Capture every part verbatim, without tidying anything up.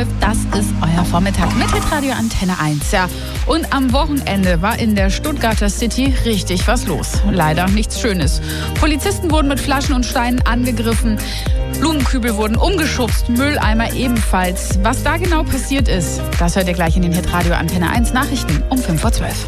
zwölf, das ist euer Vormittag mit Hitradio Antenne eins. Ja. Und am Wochenende war in der Stuttgarter City richtig was los. Leider nichts Schönes. Polizisten wurden mit Flaschen und Steinen angegriffen, Blumenkübel wurden umgeschubst, Mülleimer ebenfalls. Was da genau passiert ist, das hört ihr gleich in den Hitradio Antenne eins Nachrichten um fünf Uhr zwölf.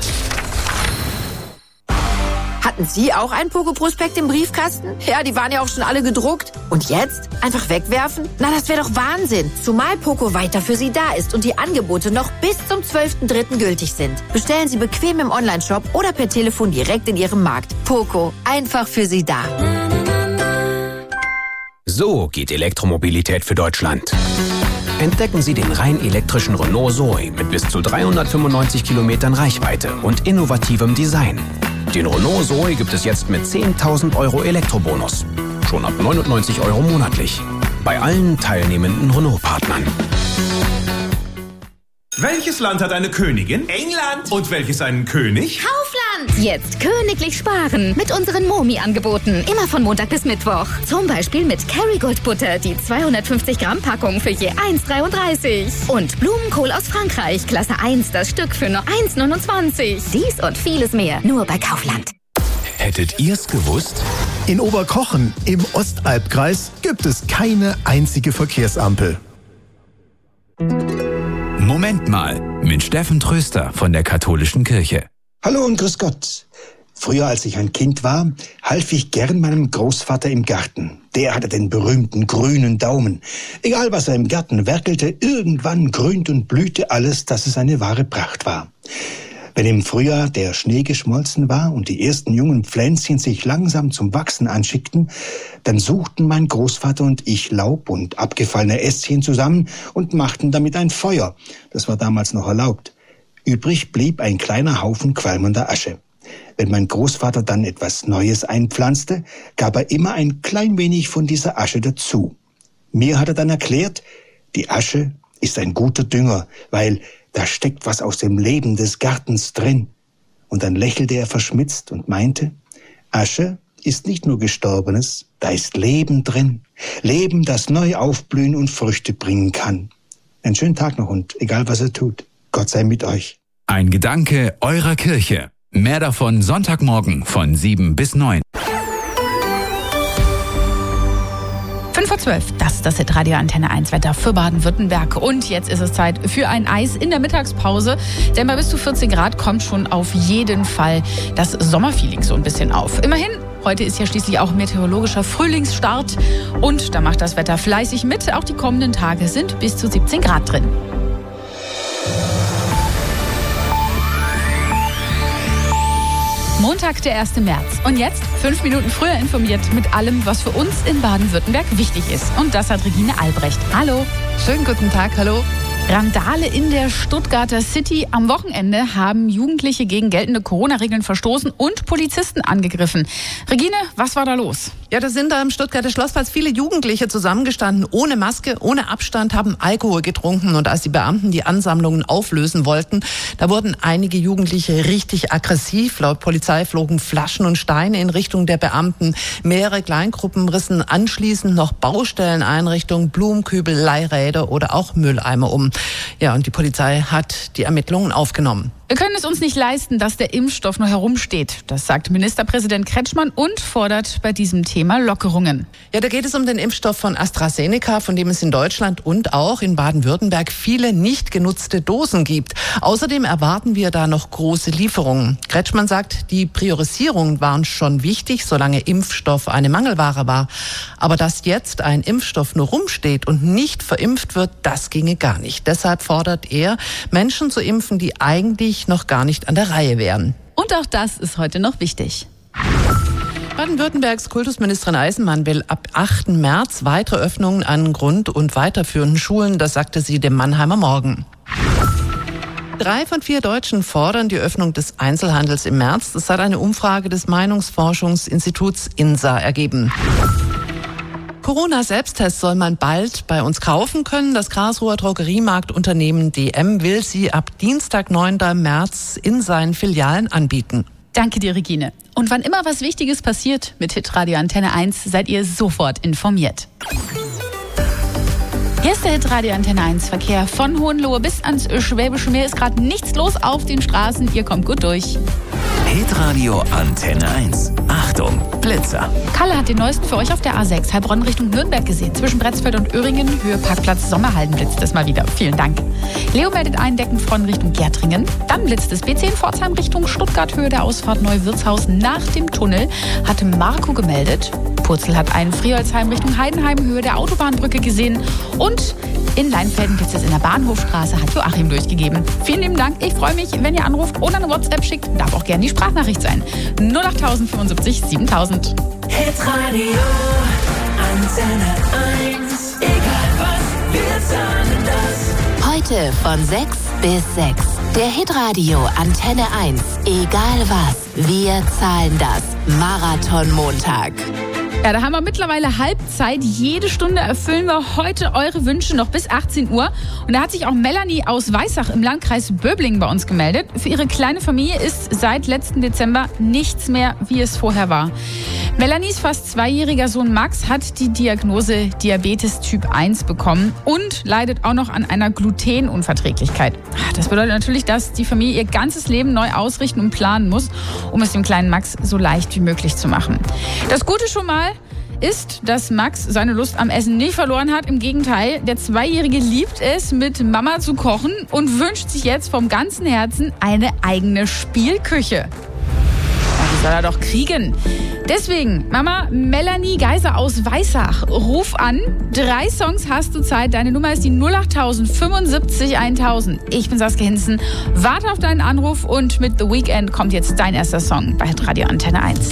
Hatten Sie auch einen Pogo-Prospekt im Briefkasten? Ja, die waren ja auch schon alle gedruckt. Und jetzt? Einfach wegwerfen? Na, das wäre doch Wahnsinn. Zumal Pogo weiter für Sie da ist und die Angebote noch bis zum zwölften dritten gültig sind. Bestellen Sie bequem im Onlineshop oder per Telefon direkt in Ihrem Markt. Pogo, einfach für Sie da. So geht Elektromobilität für Deutschland. Entdecken Sie den rein elektrischen Renault Zoe mit bis zu dreihundertfünfundneunzig Kilometern Reichweite und innovativem Design. Den Renault Zoe gibt es jetzt mit zehntausend Euro Elektrobonus. Schon ab neunundneunzig Euro monatlich. Bei allen teilnehmenden Renault-Partnern. Welches Land hat eine Königin? England. Und welches einen König? Kaufland. Jetzt königlich sparen mit unseren Momi-Angeboten. Immer von Montag bis Mittwoch. Zum Beispiel mit Kerrygold Butter, die zweihundertfünfzig Gramm Packung für je eins Komma dreiunddreißig. Und Blumenkohl aus Frankreich, Klasse eins, das Stück für nur eins Komma neunundzwanzig. Dies und vieles mehr, nur bei Kaufland. Hättet ihr's gewusst? In Oberkochen im Ostalbkreis gibt es keine einzige Verkehrsampel. Moment mal, mit Steffen Tröster von der Katholischen Kirche. Hallo und grüß Gott. Früher, als ich ein Kind war, half ich gern meinem Großvater im Garten. Der hatte den berühmten grünen Daumen. Egal, was er im Garten werkelte, irgendwann grünt und blühte alles, dass es eine wahre Pracht war. Wenn im Frühjahr der Schnee geschmolzen war und die ersten jungen Pflänzchen sich langsam zum Wachsen anschickten, dann suchten mein Großvater und ich Laub und abgefallene Ästchen zusammen und machten damit ein Feuer. Das war damals noch erlaubt. Übrig blieb ein kleiner Haufen qualmender Asche. Wenn mein Großvater dann etwas Neues einpflanzte, gab er immer ein klein wenig von dieser Asche dazu. Mir hat er dann erklärt, die Asche ist ein guter Dünger, weil da steckt was aus dem Leben des Gartens drin. Und dann lächelte er verschmitzt und meinte, Asche ist nicht nur Gestorbenes, da ist Leben drin. Leben, das neu aufblühen und Früchte bringen kann. Einen schönen Tag noch und egal was er tut, Gott sei mit euch. Ein Gedanke eurer Kirche. Mehr davon Sonntagmorgen von sieben bis neun. fünf Uhr zwölf, das ist das Hitradio Antenne eins Wetter für Baden-Württemberg. Und jetzt ist es Zeit für ein Eis in der Mittagspause. Denn bei bis zu vierzehn Grad kommt schon auf jeden Fall das Sommerfeeling so ein bisschen auf. Immerhin, heute ist ja schließlich auch meteorologischer Frühlingsstart. Und da macht das Wetter fleißig mit. Auch die kommenden Tage sind bis zu siebzehn Grad drin. Montag, der erste März. Und jetzt fünf Minuten früher informiert mit allem, was für uns in Baden-Württemberg wichtig ist. Und das hat Regine Albrecht. Hallo. Schönen guten Tag, hallo. Randale in der Stuttgarter City. Am Wochenende haben Jugendliche gegen geltende Corona-Regeln verstoßen und Polizisten angegriffen. Regine, was war da los? Ja, da sind da im Stuttgarter Schlossplatz viele Jugendliche zusammengestanden, ohne Maske, ohne Abstand, haben Alkohol getrunken. Und als die Beamten die Ansammlungen auflösen wollten, da wurden einige Jugendliche richtig aggressiv. Laut Polizei flogen Flaschen und Steine in Richtung der Beamten. Mehrere Kleingruppen rissen anschließend noch Baustelleneinrichtungen, Blumenkübel, Leihräder oder auch Mülleimer um. Ja, und die Polizei hat die Ermittlungen aufgenommen. Wir können es uns nicht leisten, dass der Impfstoff nur herumsteht. Das sagt Ministerpräsident Kretschmann und fordert bei diesem Thema Lockerungen. Ja, da geht es um den Impfstoff von AstraZeneca, von dem es in Deutschland und auch in Baden-Württemberg viele nicht genutzte Dosen gibt. Außerdem erwarten wir da noch große Lieferungen. Kretschmann sagt, die Priorisierungen waren schon wichtig, solange Impfstoff eine Mangelware war. Aber dass jetzt ein Impfstoff nur rumsteht und nicht verimpft wird, das ginge gar nicht. Deshalb fordert er, Menschen zu impfen, die eigentlich noch gar nicht an der Reihe wären. Und auch das ist heute noch wichtig. Baden-Württembergs Kultusministerin Eisenmann will ab achten März weitere Öffnungen an grund- und weiterführenden Schulen. Das sagte sie dem Mannheimer Morgen. Drei von vier Deutschen fordern die Öffnung des Einzelhandels im März. Das hat eine Umfrage des Meinungsforschungsinstituts I N S A ergeben. Corona-Selbsttests soll man bald bei uns kaufen können. Das Karlsruher Drogeriemarktunternehmen D M will sie ab Dienstag, neunten März in seinen Filialen anbieten. Danke dir, Regine. Und wann immer was Wichtiges passiert mit Hitradio Antenne eins, seid ihr sofort informiert. Hier ist der Hitradio Antenne eins Verkehr. Von Hohenlohe bis ans Schwäbische Meer ist gerade nichts los auf den Straßen. Ihr kommt gut durch. Hitradio Antenne eins. Achtung, Blitzer. Kalle hat den neuesten für euch auf der A sechs, Heilbronn Richtung Nürnberg gesehen. Zwischen Bretzfeld und Öhringen, Höhe Parkplatz Sommerhalden blitzt es mal wieder. Vielen Dank. Leo meldet ein, Deckenfront Richtung Gärtringen. Dann blitzt es B zehn Pforzheim Richtung Stuttgart, Höhe der Ausfahrt Neuwirtshaus nach dem Tunnel. Hatte Marco gemeldet. Purzel hat einen Friolsheim Richtung Heidenheim, Höhe der Autobahnbrücke gesehen. Und in Leinfelden blitzt es in der Bahnhofstraße, hat Joachim durchgegeben. Vielen lieben Dank. Ich freue mich, wenn ihr anruft oder eine WhatsApp schickt. Darf auch gerne die Sprachnachricht sein. null acht fünfundsiebzig siebentausend. Hitradio Antenne eins. Egal was, wir sagen das. Heute von sechs bis sechs. Der Hitradio Antenne eins. Egal was, wir zahlen das. Marathon-Montag. Ja, da haben wir mittlerweile Halbzeit. Jede Stunde erfüllen wir heute eure Wünsche noch bis achtzehn Uhr. Und da hat sich auch Melanie aus Weissach im Landkreis Böblingen bei uns gemeldet. Für ihre kleine Familie ist seit letzten Dezember nichts mehr, wie es vorher war. Melanies fast zweijähriger Sohn Max hat die Diagnose Diabetes Typ eins bekommen und leidet auch noch an einer Glutenunverträglichkeit. Das bedeutet natürlich, dass die Familie ihr ganzes Leben neu ausrichten und planen muss, um es dem kleinen Max so leicht wie möglich zu machen. Das Gute schon mal ist, dass Max seine Lust am Essen nicht verloren hat. Im Gegenteil, der Zweijährige liebt es, mit Mama zu kochen und wünscht sich jetzt vom ganzen Herzen eine eigene Spielküche. Die soll er doch kriegen. Deswegen, Mama Melanie Geiser aus Weissach, ruf an. Drei Songs hast du Zeit. Deine Nummer ist die null acht fünfundsiebzig tausend. Ich bin Saskia Hinzen. Warte auf deinen Anruf und mit The Weeknd kommt jetzt dein erster Song bei Radio Antenne eins.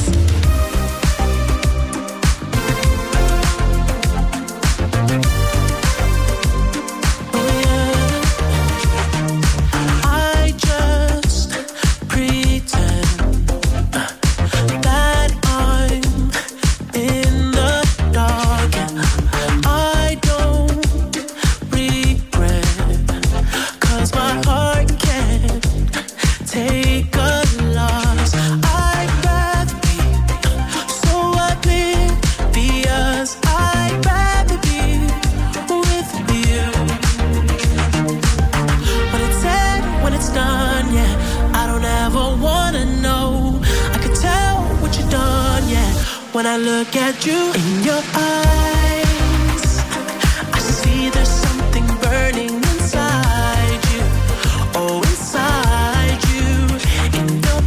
When I look at you in your eyes, I see there's something burning inside you. Oh, inside you, in your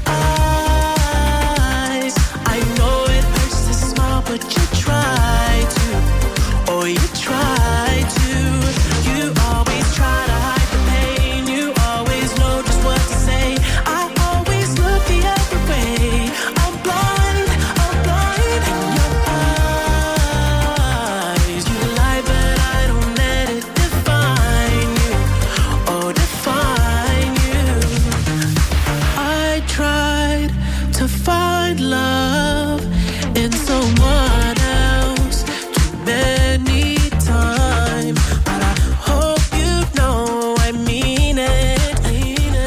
eyes. I know it hurts to smile, but you try to. Oh, you try to. You always try to hide the pain. You always know just what to say. I always look the other way. I'm blind. Find love.